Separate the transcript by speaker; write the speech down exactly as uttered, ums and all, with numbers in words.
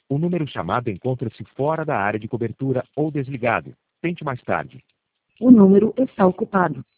Speaker 1: O número chamado encontra-se fora da área de cobertura ou desligado. Tente mais tarde.
Speaker 2: O número está ocupado.